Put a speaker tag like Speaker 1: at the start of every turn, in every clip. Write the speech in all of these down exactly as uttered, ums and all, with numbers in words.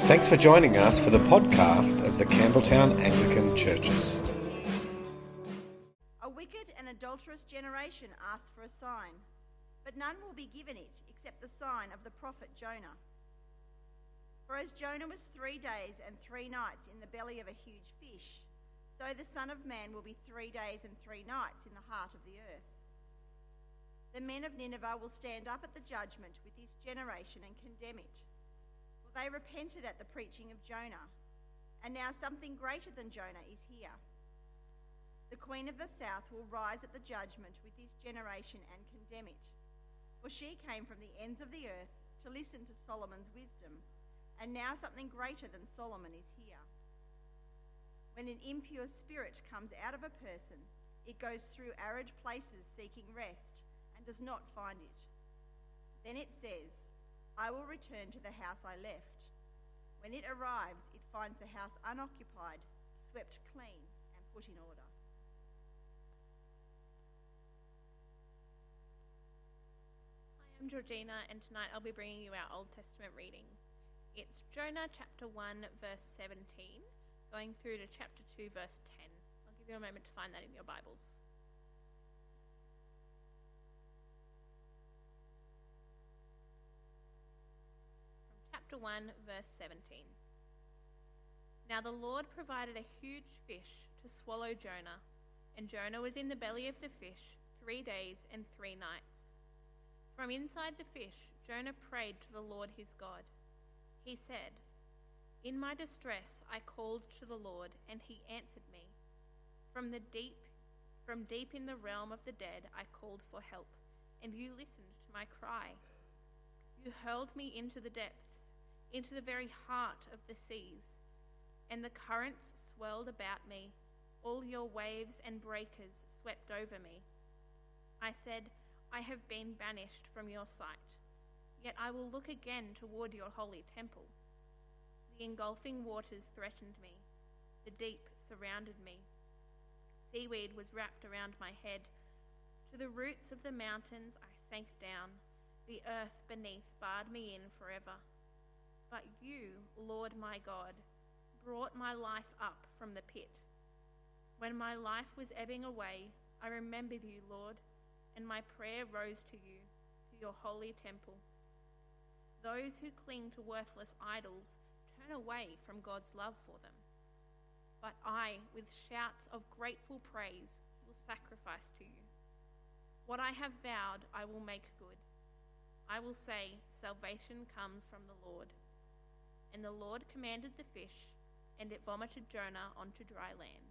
Speaker 1: Thanks for joining us for the podcast of the Campbelltown Anglican Churches.
Speaker 2: A wicked and adulterous generation asks for a sign, but none will be given it except the sign of the prophet Jonah. For as Jonah was three days and three nights in the belly of a huge fish, so the Son of Man will be three days and three nights in the heart of the earth. The men of Nineveh will stand up at the judgment with this generation and condemn it. For they repented at the preaching of Jonah, and now something greater than Jonah is here. The Queen of the South will rise at the judgment with this generation and condemn it. For she came from the ends of the earth to listen to Solomon's wisdom, and now something greater than Solomon is here. When an impure spirit comes out of a person, it goes through arid places seeking rest, and does not find it. Then it says, I will return to the house I left. When it arrives, it finds the house unoccupied, swept clean, and put in order.
Speaker 3: Hi, I'm Georgina, and tonight I'll be bringing you our Old Testament reading. It's Jonah chapter one, verse seventeen, going through to chapter two, verse ten. I'll give you a moment to find that in your Bibles. Chapter one, verse seventeen. Now the Lord provided a huge fish to swallow Jonah, and Jonah was in the belly of the fish three days and three nights. From inside the fish, Jonah prayed to the Lord his God. He said, In my distress I called to the Lord, and he answered me. From the deep, from deep in the realm of the dead I called for help, and you listened to my cry. You hurled me into the depths, into the very heart of the seas, and the currents swirled about me. All your waves and breakers swept over me. I said, I have been banished from your sight, yet I will look again toward your holy temple. The engulfing waters threatened me. The deep surrounded me. Seaweed was wrapped around my head. To the roots of the mountains I sank down. The earth beneath barred me in forever. But you, Lord my God, brought my life up from the pit. When my life was ebbing away, I remembered you, Lord, and my prayer rose to you, to your holy temple. Those who cling to worthless idols turn away from God's love for them. But I, with shouts of grateful praise, will sacrifice to you. What I have vowed, I will make good. I will say, salvation comes from the Lord. And the Lord commanded the fish, and it vomited Jonah onto dry land.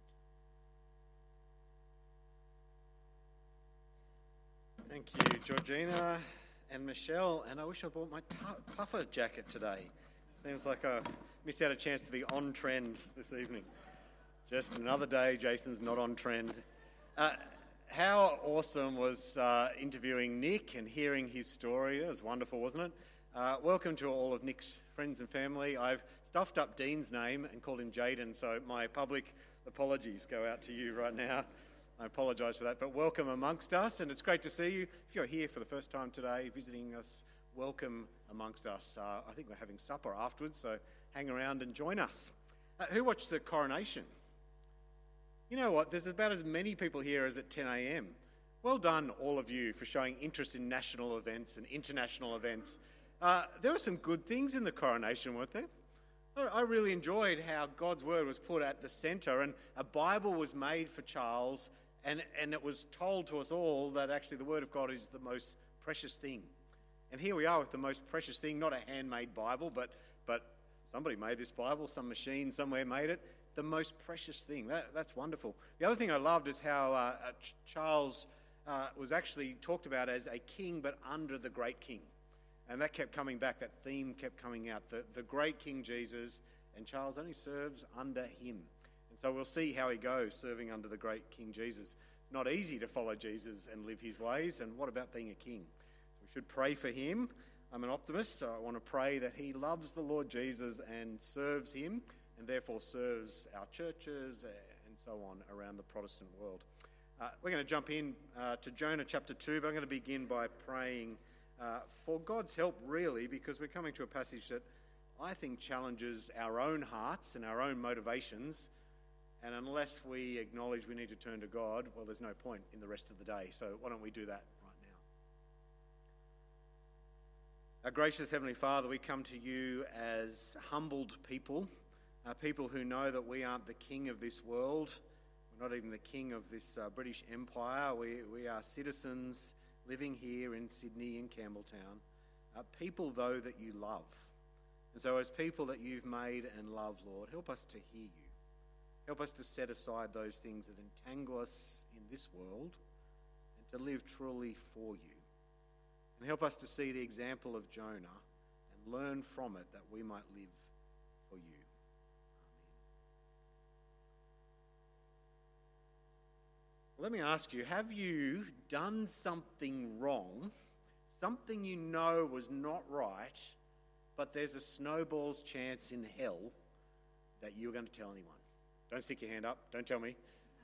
Speaker 4: Thank you, Georgina and Michelle. And I wish I bought my t- puffer jacket today. Seems like I missed out a chance to be on trend this evening. Just another day, Jason's not on trend. Uh, how awesome was uh, interviewing Nick and hearing his story. It was wonderful, wasn't it? Uh, welcome to all of Nick's friends and family. I've stuffed up Dean's name and called him Jaden, so my public apologies go out to you right now. I apologise for that, but welcome amongst us, and it's great to see you. If you're here for the first time today, visiting us, welcome amongst us. Uh, I think we're having supper afterwards, so hang around and join us. Uh, who watched the coronation? You know what, there's about as many people here as at ten a.m. Well done, all of you, for showing interest in national events and international events. Uh, there were some good things in the coronation, weren't there? I really enjoyed how God's word was put at the centre, and a Bible was made for Charles, and, and it was told to us all that actually the word of God is the most precious thing. And here we are with the most precious thing, not a handmade Bible, but, but somebody made this Bible, some machine somewhere made it. The most precious thing. That, that's wonderful. The other thing I loved is how uh, Ch- Charles uh, was actually talked about as a king, but under the great king. And that kept coming back, that theme kept coming out, the, the great King Jesus, and Charles only serves under him. And so we'll see how he goes serving under the great King Jesus. It's not easy to follow Jesus and live his ways, and what about being a king? So we should pray for him. I'm an optimist, so I want to pray that he loves the Lord Jesus and serves him, and therefore serves our churches and so on around the Protestant world. Uh, we're going to jump in uh, to Jonah chapter two, but I'm going to begin by praying uh, for God's help, really, because we're coming to a passage that I think, challenges our own hearts and our own motivations. And unless we acknowledge we need to turn to God, well, there's no point in the rest of the day. So why don't we do that right now? Our gracious Heavenly Father, we come to you as humbled people, uh, people who know that we aren't the king of this world. We're not even the king of this uh, British Empire. We, we are citizens living here in Sydney, in Campbelltown. Uh, people, though, that you love. And so as people that you've made and love, Lord, help us to hear you. Help us to set aside those things that entangle us in this world and to live truly for you. And help us to see the example of Jonah and learn from it that we might live for you. Amen. Let me ask you, have you done something wrong, something you know was not right, but there's a snowball's chance in hell that you're going to tell anyone? Don't stick your hand up. Don't tell me.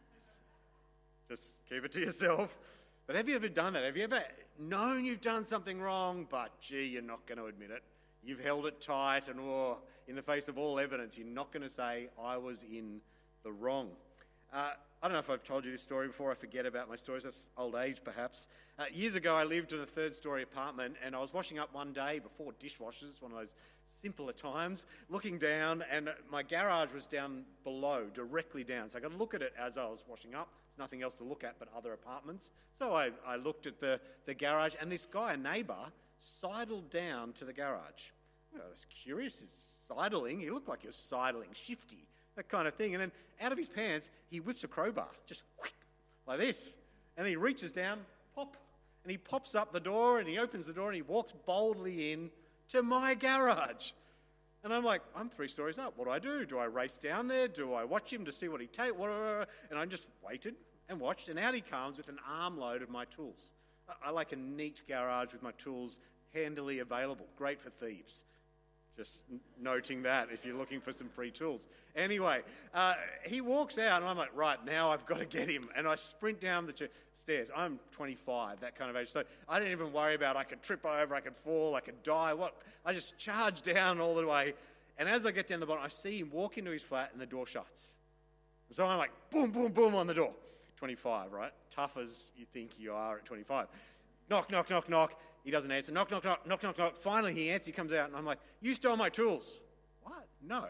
Speaker 4: Just keep it to yourself. But have you ever done that? Have you ever known you've done something wrong, but gee, you're not going to admit it? You've held it tight and oh, in the face of all evidence, you're not going to say, I was in the wrong. Uh, I don't know if I've told you this story before. I forget about my stories. That's old age, perhaps. Uh, years ago, I lived in a third-storey apartment, and I was washing up one day before dishwashers, one of those simpler times, looking down, and my garage was down below, directly down. So I could look at it as I was washing up. There's nothing else to look at but other apartments. So I, I looked at the, the garage, and this guy, a neighbour, sidled down to the garage. I was curious. He's sidling. He looked like he was sidling, shifty, that kind of thing. And then out of his pants, he whips a crowbar, just whick, like this. And he reaches down, pop, and he pops up the door, and he opens the door, and he walks boldly in to my garage. And I'm like, I'm three stories up. What do I do? Do I race down there? Do I watch him to see what he takes? And I just waited and watched, and out he comes with an armload of my tools. I, I like a neat garage with my tools handily available. Great for thieves. Just noting that if you're looking for some free tools. Anyway, uh, he walks out and I'm like, right, now I've got to get him. And I sprint down the ch- stairs. I'm twenty-five, that kind of age. So I didn't even worry about I could trip over, I could fall, I could die. What? I just charge down all the way. And as I get down the bottom, I see him walk into his flat and the door shuts. And so I'm like, boom, boom, boom on the door. twenty-five, right? Tough as you think you are at twenty-five. Knock, knock, knock, knock. He doesn't answer. Knock, knock, knock, knock, knock, knock. Finally, he answers. He comes out, and I'm like, you stole my tools. What? No.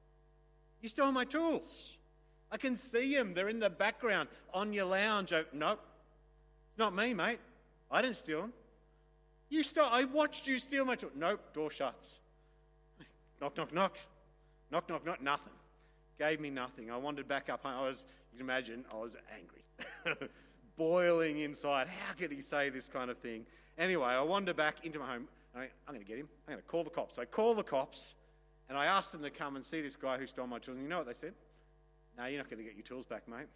Speaker 4: You stole my tools. I can see them. They're in the background on your lounge. I, nope. It's not me, mate. I didn't steal them. You stole. I watched you steal my tools. Nope. Door shuts. Knock, knock, knock. Knock, knock, knock. Nothing. Gave me nothing. I wandered back up home. I was, you can imagine, I was angry. Boiling inside. How could he say this kind of thing? Anyway, I wander back into my home. And I, I'm going to get him. I'm going to call the cops. So I call the cops, and I asked them to come and see this guy who stole my tools. And you know what they said? No, you're not going to get your tools back, mate.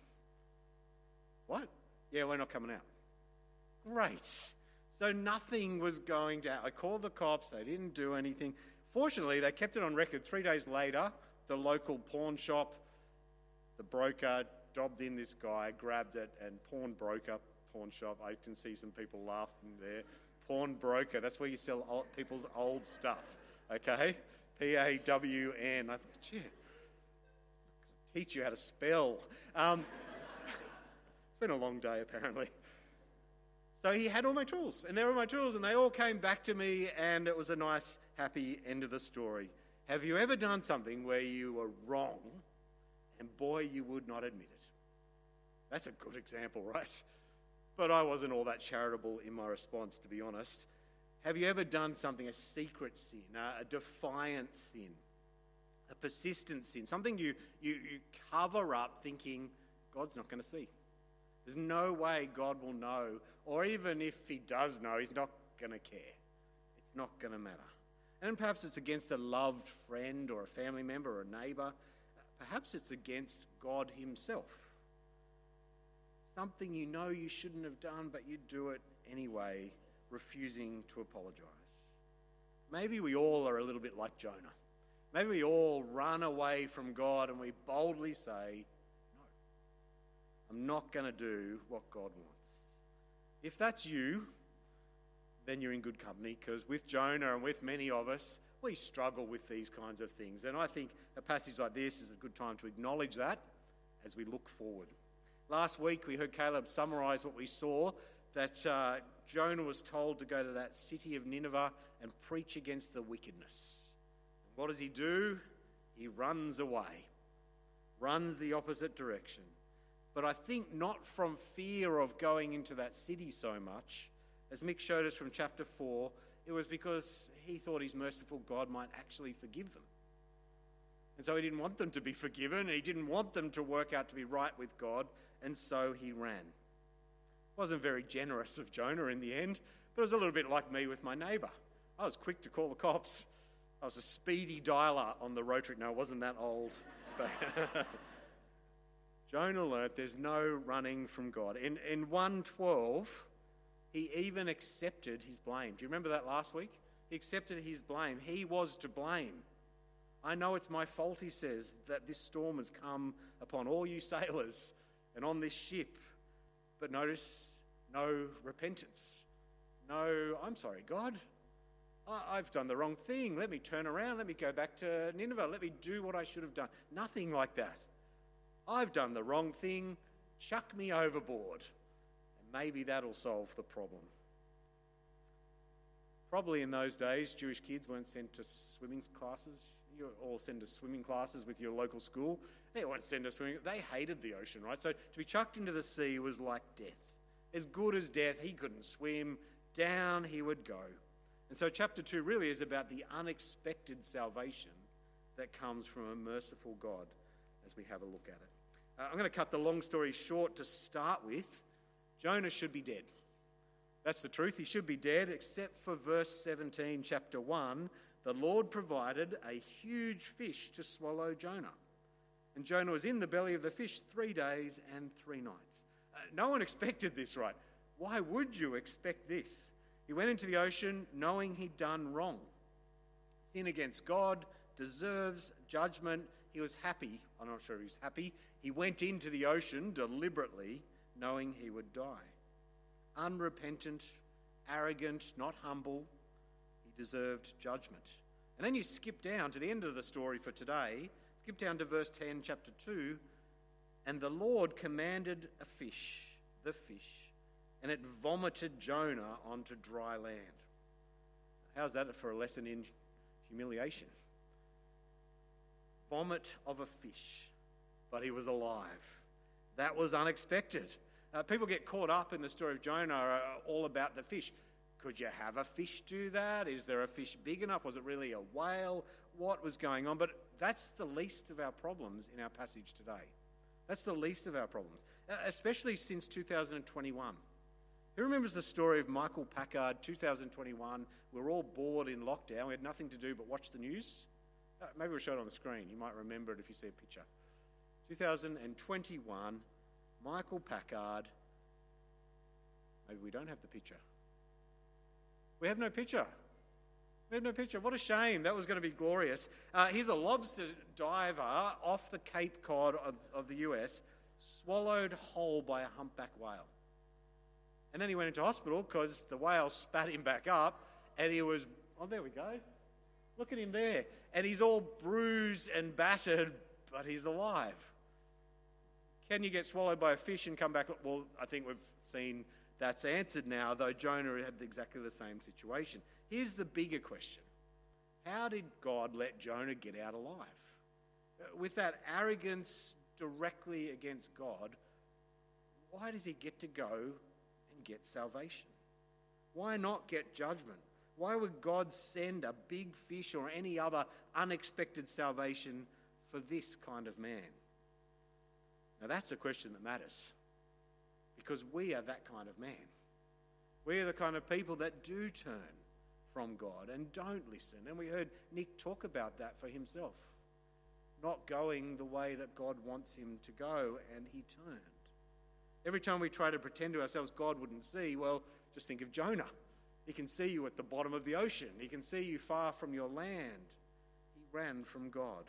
Speaker 4: What? Yeah, we're not coming out. Great. So nothing was going to happen. I called the cops. They didn't do anything. Fortunately, they kept it on record. Three days later, the local pawn shop, the broker dobbed in this guy, grabbed it, and pawn broker, pawn shop. I can see some people laughing there. Pawn broker, that's where you sell old, people's old stuff, okay? P A W N. I thought, gee, teach you how to spell. Um, it's been a long day, apparently. So he had all my tools, and there were my tools, and they all came back to me, and it was a nice, happy end of the story. Have you ever done something where you were wrong, and boy, you would not admit it? That's a good example, right? But I wasn't all that charitable in my response, to be honest. Have you ever done something, a secret sin, a defiant sin, a persistent sin, something you, you, you cover up thinking God's not going to see? There's no way God will know, or even if he does know, he's not going to care. It's not going to matter. And perhaps it's against a loved friend or a family member or a neighbour. Perhaps it's against God himself. Something you know you shouldn't have done, but you do it anyway, refusing to apologise. Maybe we all are a little bit like Jonah. Maybe we all run away from God and we boldly say, no, I'm not going to do what God wants. If that's you, then you're in good company, because with Jonah and with many of us, We struggle with these kinds of things. And I think a passage like this is a good time to acknowledge that as we look forward. Last week we heard Caleb summarise what we saw, that uh, Jonah was told to go to that city of Nineveh and preach against the wickedness. And what does he do? He runs away, runs the opposite direction. But I think not from fear of going into that city so much. As Mick showed us from chapter four, it was because he thought his merciful God might actually forgive them. And so he didn't want them to be forgiven, and he didn't want them to work out to be right with God, and so he ran. Wasn't very generous of Jonah in the end, but it was a little bit like me with my neighbour. I was quick to call the cops. I was a speedy dialer on the rotary. No, it wasn't that old. But Jonah learnt there's no running from God. In, in one twelve, he even accepted his blame. Do you remember that last week? He accepted his blame. He was to blame. I know it's my fault, he says, that this storm has come upon all you sailors and on this ship. But notice, no repentance. No, I'm sorry, God. I, I've done the wrong thing. Let me turn around. Let me go back to Nineveh. Let me do what I should have done. Nothing like that. I've done the wrong thing. Chuck me overboard. And maybe that'll solve the problem. Probably in those days, Jewish kids weren't sent to swimming classes. You all send to swimming classes with your local school. They weren't sent to swimming. They hated the ocean, right? So to be chucked into the sea was like death. As good as death, he couldn't swim. Down he would go. And so chapter two really is about the unexpected salvation that comes from a merciful God as we have a look at it. Uh, I'm going to cut the long story short to start with. Jonah should be dead. That's the truth. He should be dead, except for verse seventeen, chapter one. The Lord provided a huge fish to swallow Jonah. And Jonah was in the belly of the fish three days and three nights. Uh, no one expected this, right? Why would you expect this? He went into the ocean knowing he'd done wrong. Sin against God deserves judgment. He was happy. I'm not sure if he was happy. He went into the ocean deliberately knowing he would die. Unrepentant, arrogant, not humble. He deserved judgment. And then you skip down to the end of the story for today. Skip down to verse ten, chapter two. And the Lord commanded a fish, the fish, and it vomited Jonah onto dry land. How's that for a lesson in humiliation? Vomit of a fish, but he was alive. That was unexpected. Uh, people get caught up in the story of Jonah uh, all about the fish. Could you have a fish do that? Is there a fish big enough? Was it really a whale? What was going on? But that's the least of our problems in our passage today. That's the least of our problems, uh, especially since two thousand twenty-one. Who remembers the story of Michael Packard, two thousand twenty-one? We were all bored in lockdown. We had nothing to do but watch the news. Uh, maybe we'll show it on the screen. You might remember it if you see a picture. two thousand twenty-one, Michael Packard. Maybe we don't have the picture. We have no picture. We have no picture. What a shame. That was going to be glorious. Uh, he's a lobster diver off the Cape Cod of, of the U S, swallowed whole by a humpback whale. And then he went into hospital because the whale spat him back up and he was, oh, there we go. Look at him there. And he's all bruised and battered, but he's alive. Can you get swallowed by a fish and come back? Well, I think we've seen that's answered now, though Jonah had exactly the same situation. Here's the bigger question. How did God let Jonah get out alive? With that arrogance directly against God, why does he get to go and get salvation? Why not get judgment? Why would God send a big fish or any other unexpected salvation for this kind of man? Now that's a question that matters, because we are that kind of man. We are the kind of people that do turn from God and don't listen. And we heard Nick talk about that for himself. Not going the way that God wants him to go, and he turned. Every time we try to pretend to ourselves God wouldn't see, well, just think of Jonah. He can see you at the bottom of the ocean. He can see you far from your land. He ran from God.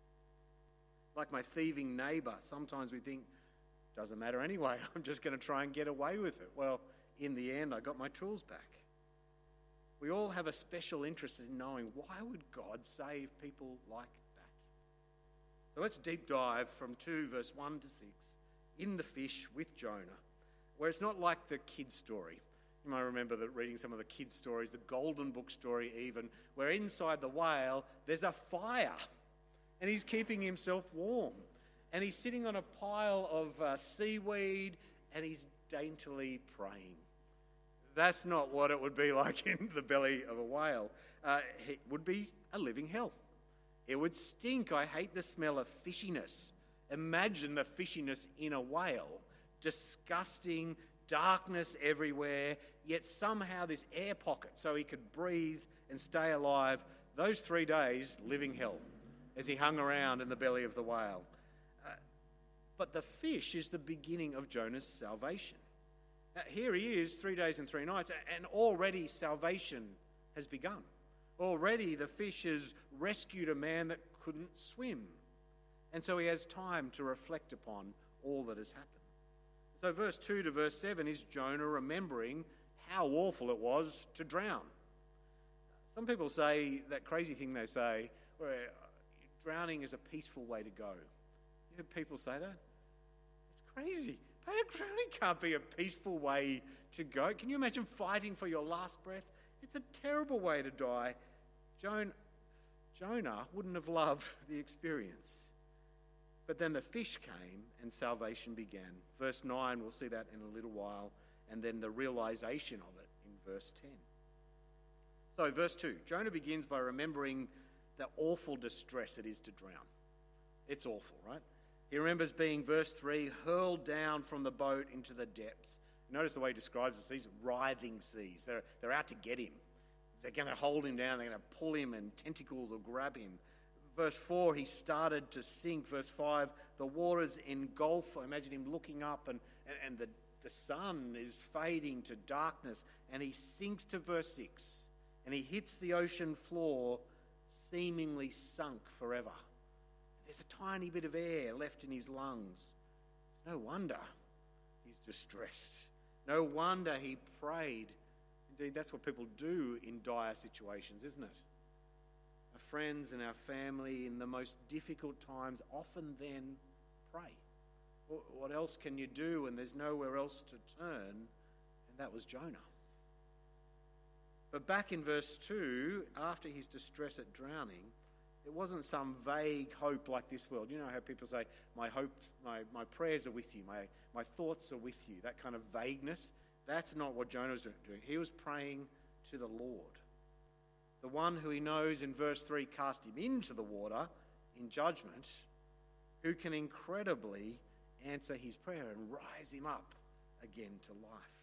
Speaker 4: Like my thieving neighbour, sometimes we think, doesn't matter anyway, I'm just going to try and get away with it. Well, in the end, I got my tools back. we all have a special interest in knowing, why would God save people like that? So let's deep dive from two, verse one to six, in the fish with Jonah, where it's not like the kid's story. You might remember that reading some of the kids' stories, the Golden Book story even, where inside the whale there's a fire and he's keeping himself warm. And he's sitting on a pile of uh, seaweed and he's daintily praying. That's not what it would be like in the belly of a whale. Uh, it would be a living hell. It would stink. I hate the smell of fishiness. Imagine the fishiness in a whale. Disgusting, darkness everywhere, yet somehow this air pocket so he could breathe and stay alive. Those three days, living hell, as he hung around in the belly of the whale. Uh, but the fish is the beginning of Jonah's salvation. Now, here he is, three days and three nights, and already salvation has begun. Already the fish has rescued a man that couldn't swim. And so he has time to reflect upon all that has happened. So verse two to verse seven is Jonah remembering how awful it was to drown. Some people say that crazy thing they say, where drowning is a peaceful way to go. You heard people say that? It's crazy. Drowning can't be a peaceful way to go. Can you imagine fighting for your last breath? It's a terrible way to die. Jonah, Jonah wouldn't have loved the experience. But then the fish came and salvation began. Verse nine, we'll see that in a little while, and then the realization of it in verse ten. So verse two, Jonah begins by remembering the awful distress it is to drown. It's awful, right? He remembers being, verse three, hurled down from the boat into the depths. Notice the way he describes this, these writhing seas. They're, they're out to get him. They're going to hold him down. They're going to pull him and tentacles will grab him. Verse four, he started to sink. Verse five, the waters engulf. I imagine him looking up and, and, and the, the sun is fading to darkness. And he sinks to verse six. And he hits the ocean floor, seemingly sunk forever. There's a tiny bit of air left in his lungs. It's no wonder he's distressed. No wonder he prayed. Indeed, that's what people do in dire situations, isn't it? Our friends and our family in the most difficult times often then pray. What else can you do when there's nowhere else to turn? And that was Jonah. But back in verse two, after his distress at drowning, it wasn't some vague hope like this world. You know how people say, my hope, my, my prayers are with you, my, my thoughts are with you, that kind of vagueness. That's not what Jonah was doing. He was praying to the Lord. The one who he knows in verse three cast him into the water in judgment, who can incredibly answer his prayer and rise him up again to life.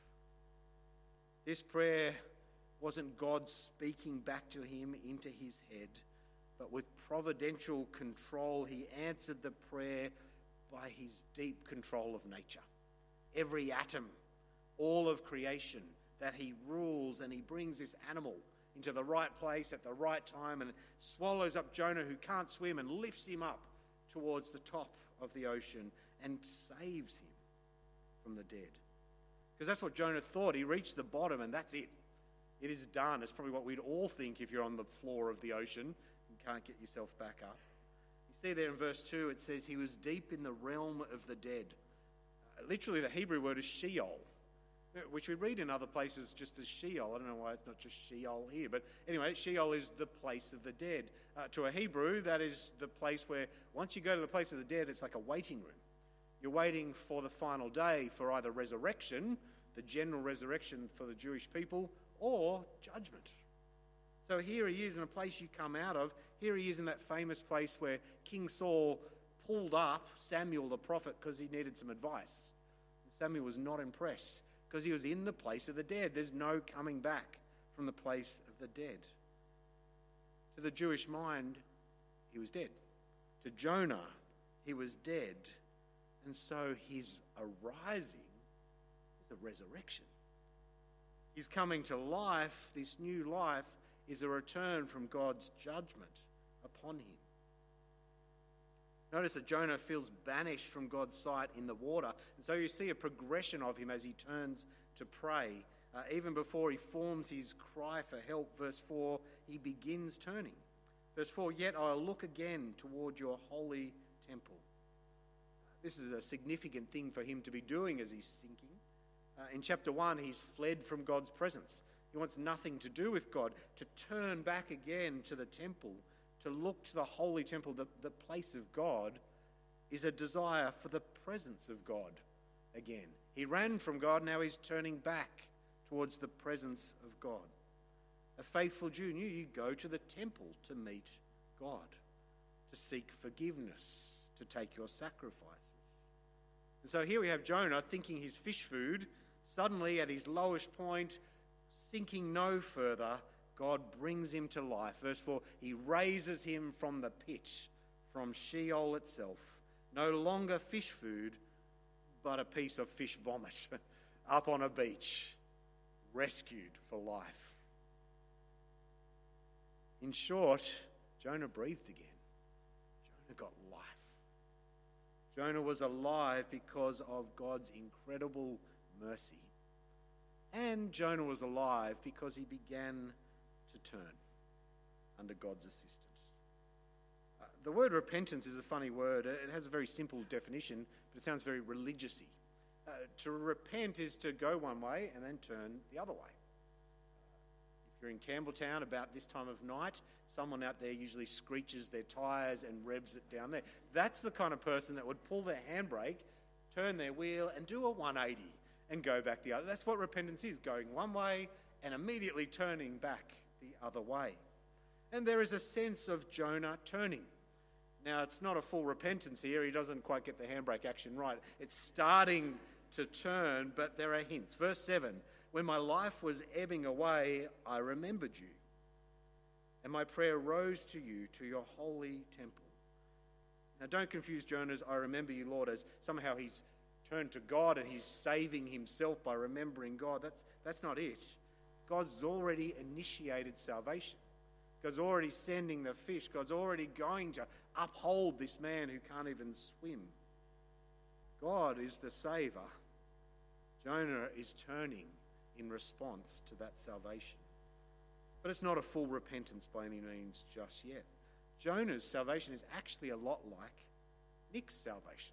Speaker 4: This prayer wasn't God speaking back to him into his head, but with providential control, he answered the prayer by his deep control of nature. Every atom, all of creation, that he rules, and he brings this animal into the right place at the right time and swallows up Jonah, who can't swim, and lifts him up towards the top of the ocean and saves him from the dead. Because that's what Jonah thought. He reached the bottom and that's it. It is done. It's probably what we'd all think if you're on the floor of the ocean and can't get yourself back up. You see there in verse two, it says he was deep in the realm of the dead. Uh, literally, the Hebrew word is Sheol, which we read in other places just as Sheol. I don't know why it's not just Sheol here. But anyway, Sheol is the place of the dead. Uh, to a Hebrew, that is the place where once you go to the place of the dead, it's like a waiting room. You're waiting for the final day for either resurrection, the general resurrection for the Jewish people, or judgment. So here he is in a place you come out of. Here he is in that famous place where King Saul pulled up Samuel the prophet because he needed some advice. And Samuel was not impressed because he was in the place of the dead. There's no coming back from the place of the dead. To the Jewish mind, he was dead. To Jonah, he was dead. And so his arising is a resurrection. His coming to life, this new life, is a return from God's judgment upon him. Notice that Jonah feels banished from God's sight in the water. And so you see a progression of him as he turns to pray. Uh, even before he forms his cry for help, verse four, he begins turning. Verse four, yet I'll look again toward your holy temple. This is a significant thing for him to be doing as he's sinking. Uh, in chapter one, he's fled from God's presence. He wants nothing to do with God. To turn back again to the temple, to look to the holy temple, the, the place of God, is a desire for the presence of God again. He ran from God, now he's turning back towards the presence of God. A faithful Jew knew you go to the temple to meet God, to seek forgiveness, to take your sacrifices. And so here we have Jonah thinking his fish food, suddenly at his lowest point, sinking no further, God brings him to life. Verse four, he raises him from the pit, from Sheol itself. No longer fish food, but a piece of fish vomit up on a beach, rescued for life. In short, Jonah breathed again. Jonah got life. Jonah was alive because of God's incredible mercy. And Jonah was alive because he began to turn under God's assistance. Uh, the word repentance is a funny word. It has a very simple definition, but it sounds very religious-y. Uh, to repent is to go one way and then turn the other way. If you're in Campbelltown about this time of night, someone out there usually screeches their tyres and revs it down there. That's the kind of person that would pull their handbrake, turn their wheel and do a one eighty and go back the other. That's what repentance is, going one way and immediately turning back the other way. And there is a sense of Jonah turning. Now, it's not a full repentance here. He doesn't quite get the handbrake action right. It's starting to turn, but there are hints. Verse seven, when my life was ebbing away, I remembered you, and my prayer rose to you, to your holy temple. Now, don't confuse Jonah's I remember you, Lord, as somehow he's turned to God and he's saving himself by remembering God. That's, that's not it. God's already initiated salvation. God's already sending the fish. God's already going to uphold this man who can't even swim. God is the saver. Jonah is turning in response to that salvation. But it's not a full repentance by any means just yet. Jonah's salvation is actually a lot like Nick's salvation,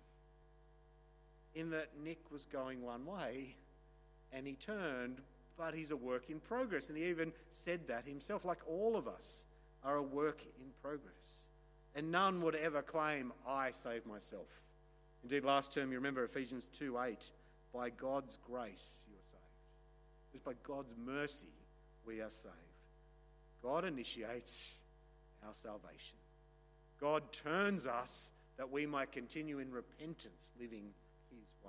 Speaker 4: in that Nick was going one way and he turned, but he's a work in progress. And he even said that himself, like all of us are a work in progress. And none would ever claim, I saved myself. Indeed, last term, you remember Ephesians two eight, by God's grace you are saved. It's by God's mercy we are saved. God initiates our salvation. God turns us that we might continue in repentance, living his way.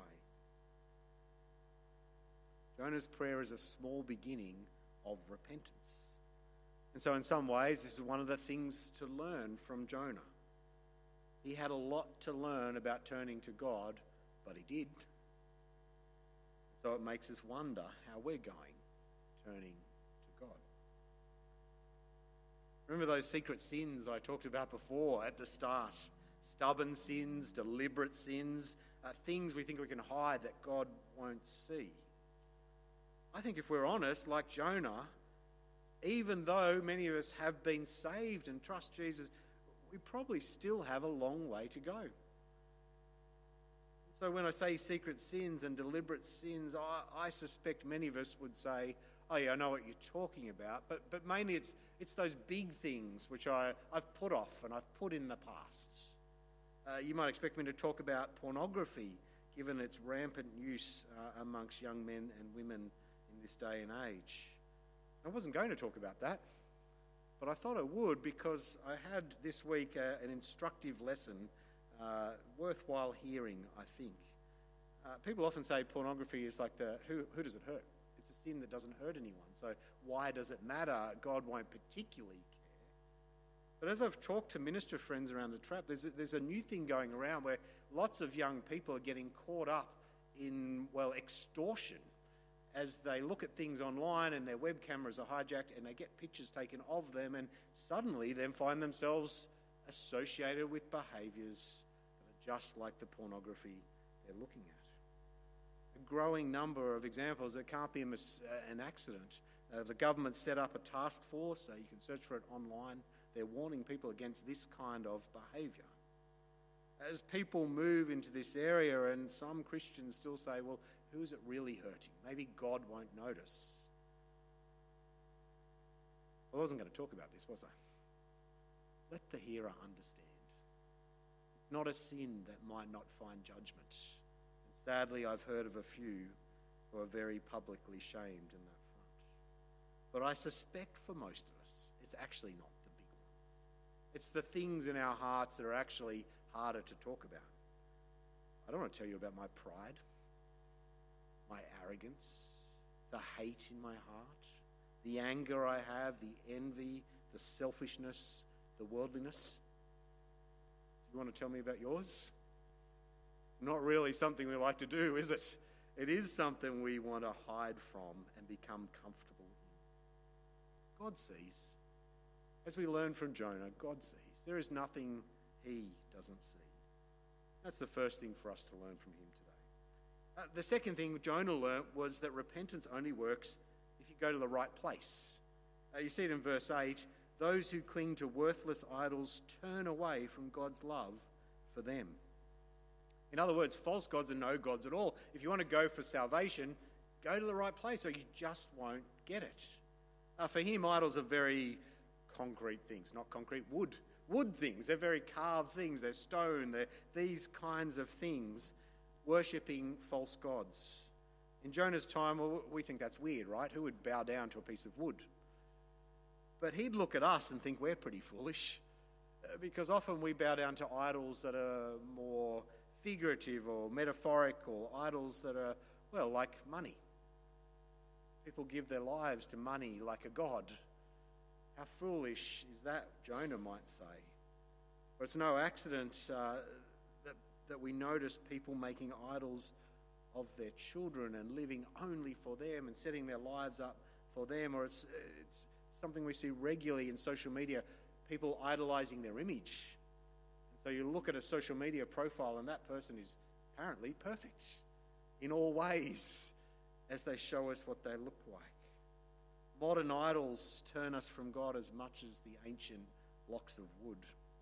Speaker 4: Jonah's prayer is a small beginning of repentance. And so in some ways, this is one of the things to learn from Jonah. He had a lot to learn about turning to God, but he did. So it makes us wonder how we're going, turning to God. Remember those secret sins I talked about before at the start? Stubborn sins, deliberate sins, uh, things we think we can hide that God won't see. I think if we're honest, like Jonah, even though many of us have been saved and trust Jesus, we probably still have a long way to go. So when I say secret sins and deliberate sins, I, I suspect many of us would say, oh yeah, I know what you're talking about, but but mainly it's it's those big things which I, I've put off and I've put in the past. Uh, you might expect me to talk about pornography, given its rampant use uh, amongst young men and women in this day and age. I wasn't going to talk about that, but I thought I would because I had this week uh, an instructive lesson, uh, worthwhile hearing, I think. Uh, people often say pornography is like the, who, who does it hurt? It's a sin that doesn't hurt anyone, so why does it matter? God won't particularly care. But as I've talked to minister friends around the trap, there's a, there's a new thing going around where lots of young people are getting caught up in, well, extortion as they look at things online and their web cameras are hijacked and they get pictures taken of them and suddenly then find themselves associated with behaviours that are just like the pornography they're looking at. a growing number of examples. It can't be a mis- uh, an accident. Uh, the government set up a task force. Uh, you can search for it online. They're warning people against this kind of behaviour. As people move into this area, and some Christians still say, well, who is it really hurting? Maybe God won't notice. I wasn't going to talk about this, was I? Let the hearer understand. It's not a sin that might not find judgment. And sadly, I've heard of a few who are very publicly shamed in that front. But I suspect for most of us, it's actually not the big ones. It's the things in our hearts that are actually harder to talk about. I don't want to tell you about my pride, my arrogance, the hate in my heart, the anger I have, the envy, the selfishness, the worldliness. You want to tell me about yours? Not really something we like to do, is it? It is something we want to hide from and become comfortable in. God sees. As we learn from Jonah, God sees. There is nothing he doesn't see. That's the first thing for us to learn from him today. Uh, the second thing Jonah learnt was that repentance only works if you go to the right place. Uh, you see it in verse eight. Those who cling to worthless idols turn away from God's love for them. In other words, false gods are no gods at all. If you want to go for salvation, go to the right place or you just won't get it. Uh, for him, idols are very concrete things, not concrete wood. Wood things. They're very carved things. They're stone. They're these kinds of things, worshipping false gods. In Jonah's time, well, we think that's weird, right? Who would bow down to a piece of wood? But he'd look at us and think we're pretty foolish, uh, because often we bow down to idols that are more figurative or metaphorical, idols that are, well, like money. People give their lives to money like a god. How foolish is that, Jonah might say. But it's no accident uh, that, that we notice people making idols of their children and living only for them and setting their lives up for them. Or it's, it's something we see regularly in social media, people idolizing their image. And so you look at a social media profile and that person is apparently perfect in all ways as they show us what they look like. Modern idols turn us from God as much as the ancient blocks of wood.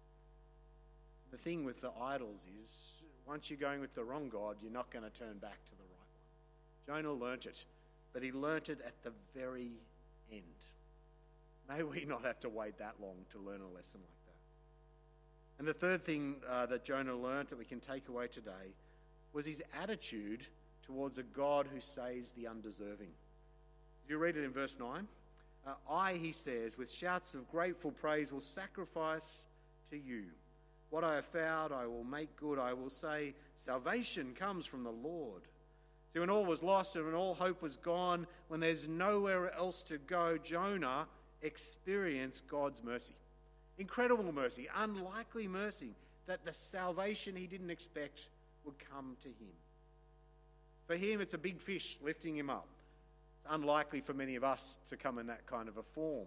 Speaker 4: The thing with the idols is, once you're going with the wrong God, you're not going to turn back to the right one. Jonah learnt it, but he learnt it at the very end. May we not have to wait that long to learn a lesson like that. And the third thing uh, that Jonah learnt that we can take away today was his attitude towards a God who saves the undeserving. You read it in verse nine. Uh, I, he says, with shouts of grateful praise will sacrifice to you. What I have found I will make good. I will say, salvation comes from the Lord. See, when all was lost and when all hope was gone, when there's nowhere else to go, Jonah experienced God's mercy. Incredible mercy, unlikely mercy, that the salvation he didn't expect would come to him. For him, it's a big fish lifting him up. It's unlikely for many of us to come in that kind of a form.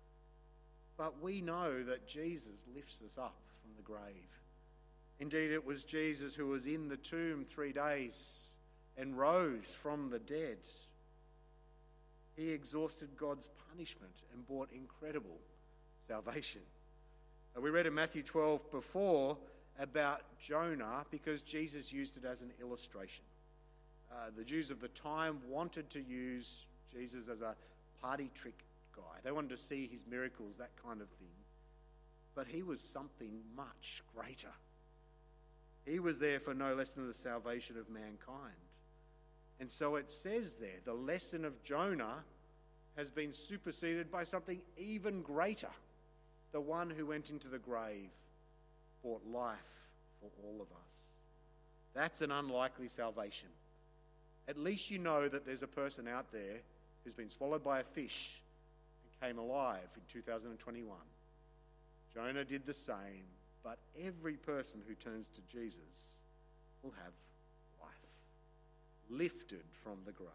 Speaker 4: But we know that Jesus lifts us up from the grave. Indeed, it was Jesus who was in the tomb three days and rose from the dead. He exhausted God's punishment and brought incredible salvation. We read in Matthew twelve before about Jonah because Jesus used it as an illustration. Uh, the Jews of the time wanted to use Jesus as a party trick guy. They wanted to see his miracles, that kind of thing. But he was something much greater. He was there for no less than the salvation of mankind. And so it says there, the lesson of Jonah has been superseded by something even greater. The one who went into the grave brought life for all of us. That's an unlikely salvation. At least you know that there's a person out there who's been swallowed by a fish and came alive in two thousand twenty-one. Jonah did the same, but every person who turns to Jesus will have life, lifted from the grave.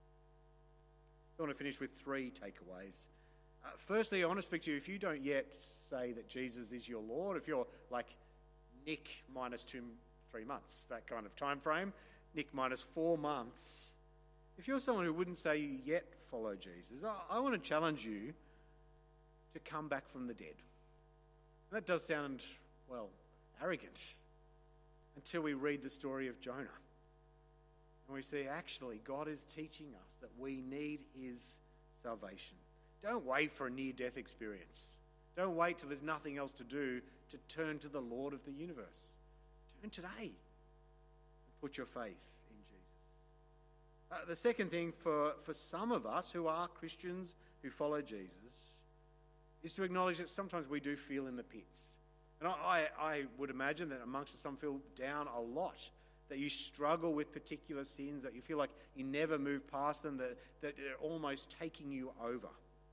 Speaker 4: So I want to finish with three takeaways. Uh, firstly, I want to speak to you, if you don't yet say that Jesus is your Lord, if you're like Nick minus two, three months, that kind of time frame, Nick minus four months, if you're someone who wouldn't say you yet follow Jesus, I, I want to challenge you to come back from the dead. And that does sound, well, arrogant until we read the story of Jonah. And we see actually God is teaching us that we need his salvation. Don't wait for a near-death experience. Don't wait till there's nothing else to do to turn to the Lord of the universe. Turn today and put your faith in Jesus. Uh, the second thing for, for some of us who are Christians, who follow Jesus, is to acknowledge that sometimes we do feel in the pits. And I, I, I would imagine that amongst us some feel down a lot, that you struggle with particular sins, that you feel like you never move past them, that, that they're almost taking you over.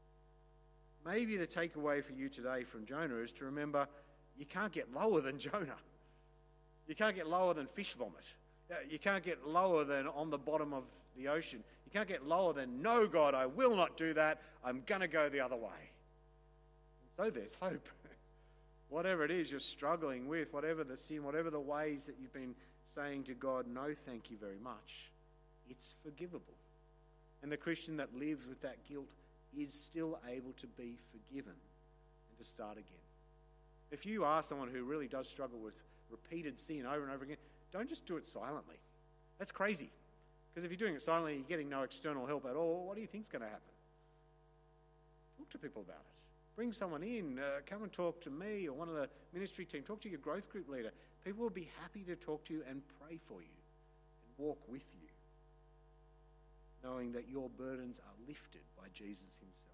Speaker 4: Maybe the takeaway for you today from Jonah is to remember you can't get lower than Jonah. You can't get lower than fish vomit. You can't get lower than on the bottom of the ocean. You can't get lower than, no, God, I will not do that. I'm going to go the other way. And so there's hope. Whatever it is you're struggling with, whatever the sin, whatever the ways that you've been saying to God, no, thank you very much, it's forgivable. And the Christian that lives with that guilt is still able to be forgiven and to start again. If you are someone who really does struggle with repeated sin over and over again, don't just do it silently. That's crazy. Because if you're doing it silently, you're getting no external help at all, what do you think's going to happen? Talk to people about it. Bring someone in. Uh, come and talk to me or one of the ministry team. Talk to your growth group leader. People will be happy to talk to you and pray for you and walk with you, knowing that your burdens are lifted by Jesus himself.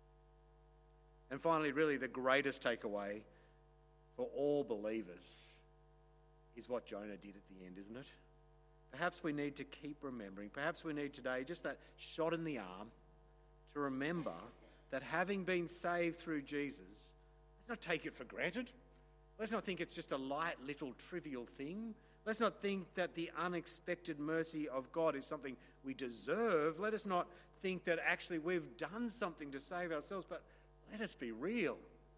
Speaker 4: And finally, really the greatest takeaway for all believers is what Jonah did at the end, isn't it? Perhaps we need to keep remembering, perhaps we need today just that shot in the arm to remember that having been saved through Jesus, let's not take it for granted. Let's not think it's just a light little trivial thing. Let's not think that the unexpected mercy of God is something we deserve. Let us not think that actually we've done something to save ourselves, but let us be real.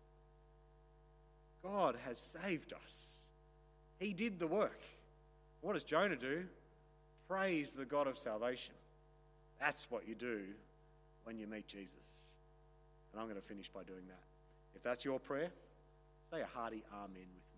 Speaker 4: God has saved us. He did the work. What does Jonah do? Praise the God of salvation. That's what you do when you meet Jesus. And I'm going to finish by doing that. If that's your prayer, say a hearty amen with me.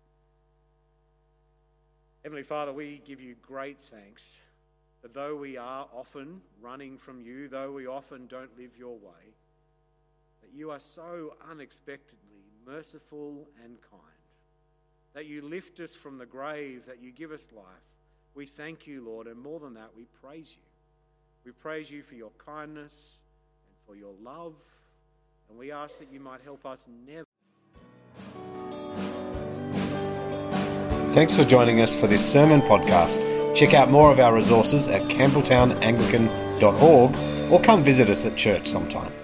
Speaker 4: Heavenly Father, we give you great thanks that though we are often running from you, though we often don't live your way, that you are so unexpectedly merciful and kind, that you lift us from the grave, that you give us life. We thank you, Lord, and more than that, we praise you. We praise you for your kindness and for your love, and we ask that you might help us never.
Speaker 1: Thanks for joining us for this sermon podcast. Check out more of our resources at campbelltown anglican dot org or come visit us at church sometime.